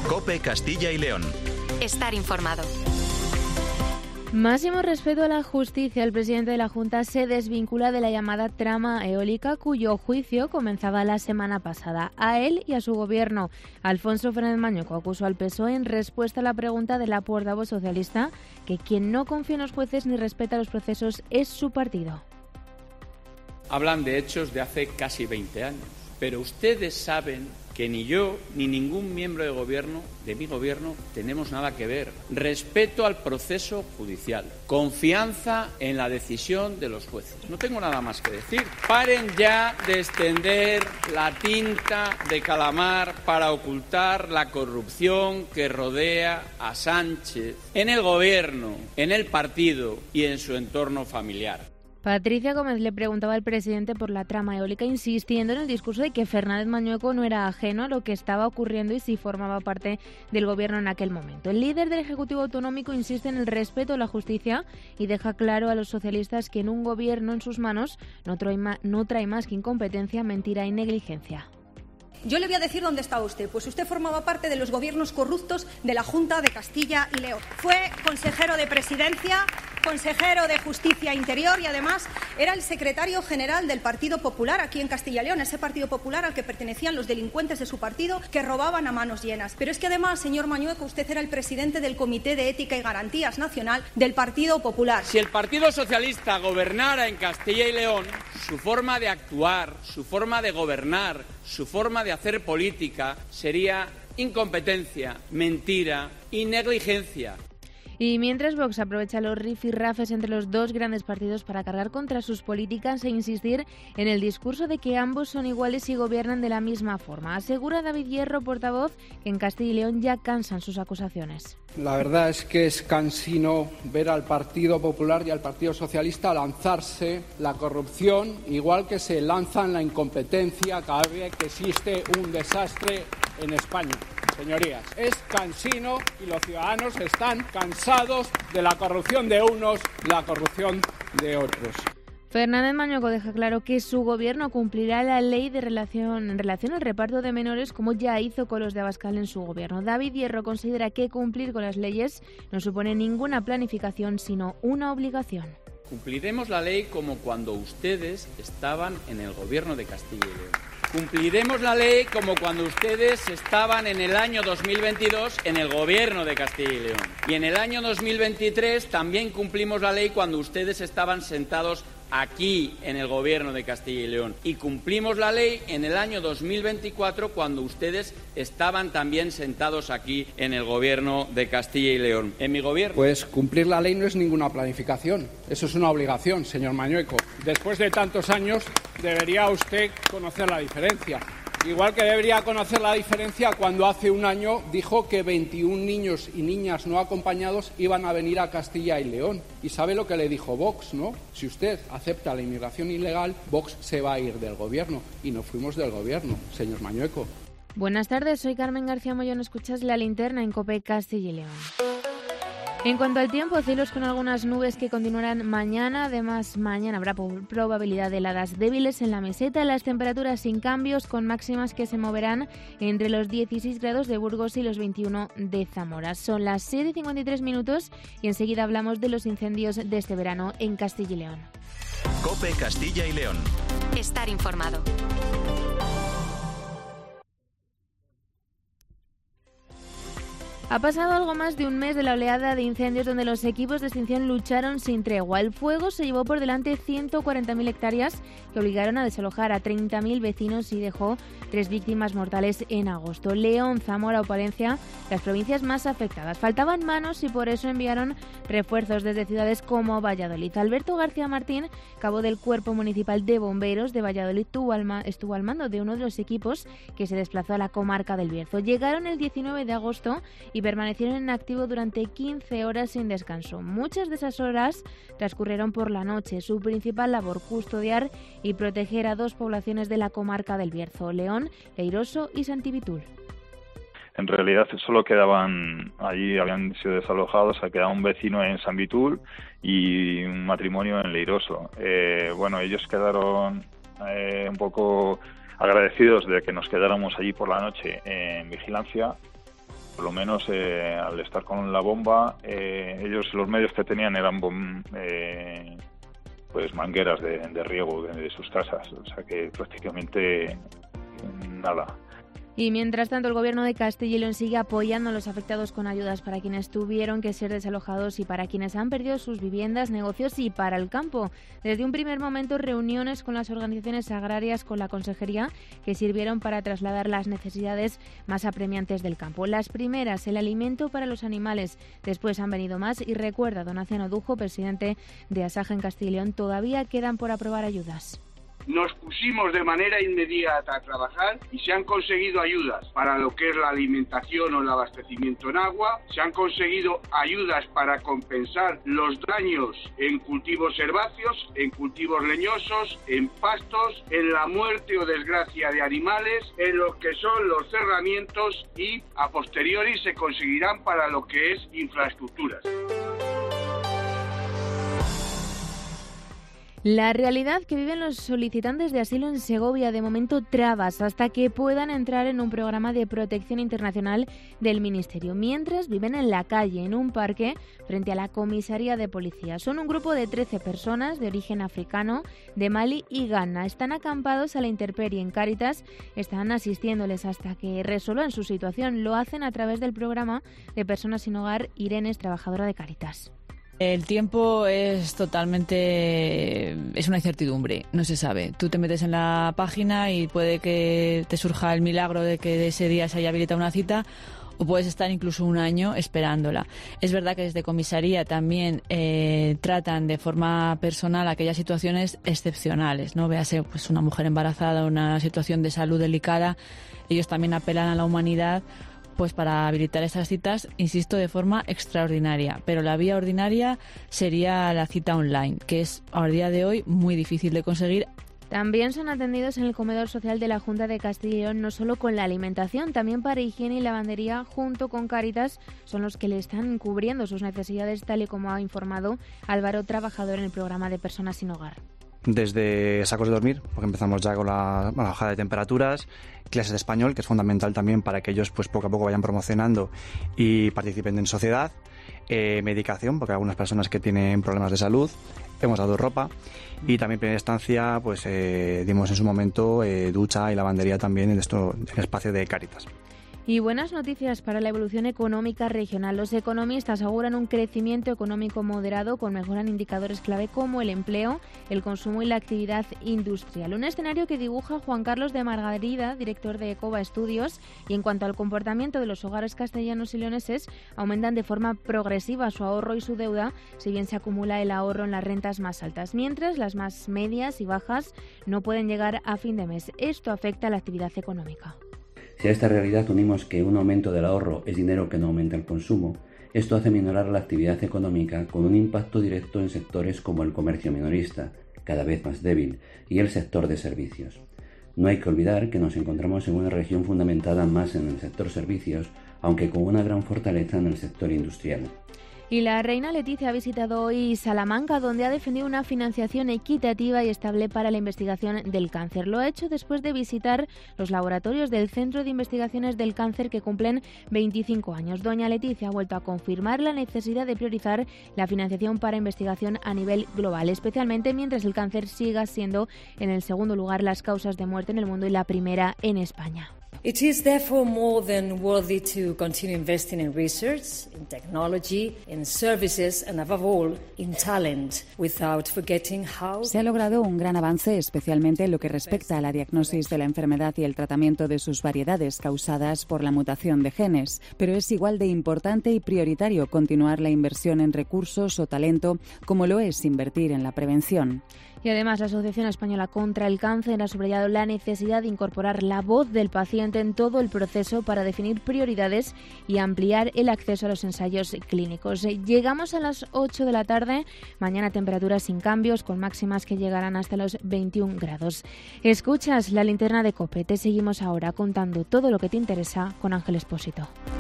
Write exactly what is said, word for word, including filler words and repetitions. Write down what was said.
COPE Castilla y León. Estar informado. Máximo respeto a la justicia. El presidente de la Junta se desvincula de la llamada trama eólica, cuyo juicio comenzaba la semana pasada. A él y a su gobierno. Alfonso Fernández Mañueco acusó al P S O E en respuesta a la pregunta de la portavoz socialista que quien no confía en los jueces ni respeta los procesos es su partido. Hablan de hechos de hace casi veinte años, pero ustedes saben que ni yo ni ningún miembro de gobierno, de mi gobierno, tenemos nada que ver. Respeto al proceso judicial, confianza en la decisión de los jueces. No tengo nada más que decir. Paren ya de extender la tinta de calamar para ocultar la corrupción que rodea a Sánchez en el gobierno, en el partido y en su entorno familiar. Patricia Gómez le preguntaba al presidente por la trama eólica, insistiendo en el discurso de que Fernández Mañueco no era ajeno a lo que estaba ocurriendo y sí formaba parte del gobierno en aquel momento. El líder del Ejecutivo Autonómico insiste en el respeto a la justicia y deja claro a los socialistas que en un gobierno en sus manos no trae más, no trae más que incompetencia, mentira y negligencia. Yo le voy a decir dónde estaba usted. Pues usted formaba parte de los gobiernos corruptos de la Junta de Castilla y León. Fue consejero de Presidencia, consejero de Justicia e Interior y además era el secretario general del Partido Popular aquí en Castilla y León, ese Partido Popular al que pertenecían los delincuentes de su partido que robaban a manos llenas. Pero es que además, señor Mañueco, usted era el presidente del Comité de Ética y Garantías Nacional del Partido Popular. Si el Partido Socialista gobernara en Castilla y León, su forma de actuar, su forma de gobernar, su forma de hacer política sería incompetencia, mentira y negligencia. Y mientras Vox aprovecha los rifirrafes entre los dos grandes partidos para cargar contra sus políticas e insistir en el discurso de que ambos son iguales y gobiernan de la misma forma. Asegura David Hierro, portavoz, que en Castilla y León ya cansan sus acusaciones. La verdad es que es cansino ver al Partido Popular y al Partido Socialista lanzarse la corrupción, igual que se lanzan la incompetencia cada vez que existe un desastre en España. Señorías, es cansino y los ciudadanos están cansados de la corrupción de unos, la corrupción de otros. Fernández Mañueco deja claro que su gobierno cumplirá la ley de relación en relación al reparto de menores, como ya hizo con los de Abascal en su gobierno. David Hierro considera que cumplir con las leyes no supone ninguna planificación, sino una obligación. Cumpliremos la ley como cuando ustedes estaban en el gobierno de Castilla y León. Cumpliremos la ley como cuando ustedes estaban en el año dos mil veintidós en el gobierno de Castilla y León. Y en el año dos mil veintitrés también cumplimos la ley cuando ustedes estaban sentados aquí en el gobierno de Castilla y León. Y cumplimos la ley en el año dos mil veinticuatro cuando ustedes estaban también sentados aquí en el gobierno de Castilla y León. En mi gobierno. Pues cumplir la ley no es ninguna planificación, eso es una obligación, señor Mañueco. Después de tantos años debería usted conocer la diferencia. Igual que debería conocer la diferencia cuando hace un año dijo que veintiún niños y niñas no acompañados iban a venir a Castilla y León. Y sabe lo que le dijo Vox, ¿no? Si usted acepta la inmigración ilegal, Vox se va a ir del gobierno. Y nos fuimos del gobierno, señor Mañueco. Buenas tardes, soy Carmen García Mollón. Escuchas La Linterna en COPE Castilla y León. En cuanto al tiempo, cielos con algunas nubes que continuarán mañana. Además, mañana habrá probabilidad de heladas débiles en la meseta. Las temperaturas sin cambios, con máximas que se moverán entre los dieciséis grados de Burgos y los veintiuno de Zamora. Son las siete y cincuenta y tres minutos y enseguida hablamos de los incendios de este verano en Castilla y León. COPE Castilla y León. Estar informado. Ha pasado algo más de un mes de la oleada de incendios donde los equipos de extinción lucharon sin tregua. El fuego se llevó por delante ciento cuarenta mil hectáreas que obligaron a desalojar a treinta mil vecinos y dejó tres víctimas mortales en agosto. León, Zamora o Palencia, las provincias más afectadas. Faltaban manos y por eso enviaron refuerzos desde ciudades como Valladolid. Alberto García Martín, cabo del Cuerpo Municipal de Bomberos de Valladolid, tuvo al ma- estuvo al mando de uno de los equipos que se desplazó a la comarca del Bierzo. Llegaron el diecinueve de agosto y permanecieron en activo durante quince horas sin descanso. Muchas de esas horas transcurrieron por la noche. Su principal labor, custodiar y proteger a dos poblaciones de la comarca del Bierzo, León, Leiroso y Santivitul. En realidad solo quedaban, allí habían sido desalojados, quedaba un vecino en San Vitul y un matrimonio en Leiroso. Eh, bueno, ellos quedaron eh, un poco agradecidos de que nos quedáramos allí por la noche en vigilancia por lo menos eh, al estar con la bomba, eh, ellos los medios que tenían eran bom, eh, pues mangueras de, de riego de, de sus casas, o sea que prácticamente nada. Y mientras tanto, el Gobierno de Castilla y León sigue apoyando a los afectados con ayudas para quienes tuvieron que ser desalojados y para quienes han perdido sus viviendas, negocios y para el campo. Desde un primer momento, reuniones con las organizaciones agrarias, con la Consejería, que sirvieron para trasladar las necesidades más apremiantes del campo. Las primeras, el alimento para los animales. Después han venido más y recuerda don Aciano Dujo, presidente de Asaja en Castilla y León, todavía quedan por aprobar ayudas. Nos pusimos de manera inmediata a trabajar y se han conseguido ayudas para lo que es la alimentación o el abastecimiento en agua, se han conseguido ayudas para compensar los daños en cultivos herbáceos, en cultivos leñosos, en pastos, en la muerte o desgracia de animales, en lo que son los cerramientos y a posteriori se conseguirán para lo que es infraestructuras. La realidad que viven los solicitantes de asilo en Segovia, de momento trabas hasta que puedan entrar en un programa de protección internacional del Ministerio, mientras viven en la calle, en un parque, frente a la comisaría de policía. Son un grupo de trece personas de origen africano, de Mali y Ghana. Están acampados a la intemperie en Cáritas, están asistiéndoles hasta que resuelvan su situación. Lo hacen a través del programa de Personas sin Hogar. Irene es trabajadora de Cáritas. El tiempo es totalmente... es una incertidumbre, no se sabe. Tú te metes en la página y puede que te surja el milagro de que ese día se haya habilitado una cita, o puedes estar incluso un año esperándola. Es verdad que desde comisaría también eh, tratan de forma personal aquellas situaciones excepcionales, ¿no? Véase pues una mujer embarazada, una situación de salud delicada. Ellos también apelan a la humanidad pues para habilitar esas citas, insisto, de forma extraordinaria. Pero la vía ordinaria sería la cita online, que es a día de hoy muy difícil de conseguir. También son atendidos en el comedor social de la Junta de Castilla y León, no solo con la alimentación, también para higiene y lavandería, junto con Cáritas, son los que le están cubriendo sus necesidades, tal y como ha informado Álvaro, trabajador en el programa de Personas sin Hogar. Desde sacos de dormir, porque empezamos ya con la, bueno, bajada de temperaturas, clases de español, que es fundamental también para que ellos pues poco a poco vayan promocionando y participen en sociedad, eh, medicación, porque hay algunas personas que tienen problemas de salud, hemos dado ropa y también en primera instancia pues eh, dimos en su momento eh, ducha y lavandería también en, esto, en el espacio de Cáritas. Y buenas noticias para la evolución económica regional. Los economistas auguran un crecimiento económico moderado con mejora en indicadores clave como el empleo, el consumo y la actividad industrial. Un escenario que dibuja Juan Carlos de Margarida, director de Ecova Estudios. Y en cuanto al comportamiento de los hogares castellanos y leoneses, aumentan de forma progresiva su ahorro y su deuda, si bien se acumula el ahorro en las rentas más altas, mientras las más medias y bajas no pueden llegar a fin de mes. Esto afecta a la actividad económica. Si a esta realidad unimos que un aumento del ahorro es dinero que no aumenta el consumo, esto hace minorar la actividad económica con un impacto directo en sectores como el comercio minorista, cada vez más débil, y el sector de servicios. No hay que olvidar que nos encontramos en una región fundamentada más en el sector servicios, aunque con una gran fortaleza en el sector industrial. Y la reina Leticia ha visitado hoy Salamanca, donde ha defendido una financiación equitativa y estable para la investigación del cáncer. Lo ha hecho después de visitar los laboratorios del Centro de Investigaciones del Cáncer, que cumplen veinticinco años. Doña Leticia ha vuelto a confirmar la necesidad de priorizar la financiación para investigación a nivel global, especialmente mientras el cáncer siga siendo en el segundo lugar las causas de muerte en el mundo y la primera en España. It is therefore more than worthy to continue investing in research, in technology, in services and above all, in talent, without forgetting how... Se ha logrado un gran avance, especialmente en lo que respecta a la diagnosis de la enfermedad y el tratamiento de sus variedades causadas por la mutación de genes, pero es igual de importante y prioritario continuar la inversión en recursos o talento como lo es invertir en la prevención. Y además, la Asociación Española contra el Cáncer ha subrayado la necesidad de incorporar la voz del paciente en todo el proceso para definir prioridades y ampliar el acceso a los ensayos clínicos. Llegamos a las ocho de la tarde, mañana temperaturas sin cambios, con máximas que llegarán hasta los veintiún grados. Escuchas la linterna de COPE, te seguimos ahora contando todo lo que te interesa con Ángel Expósito.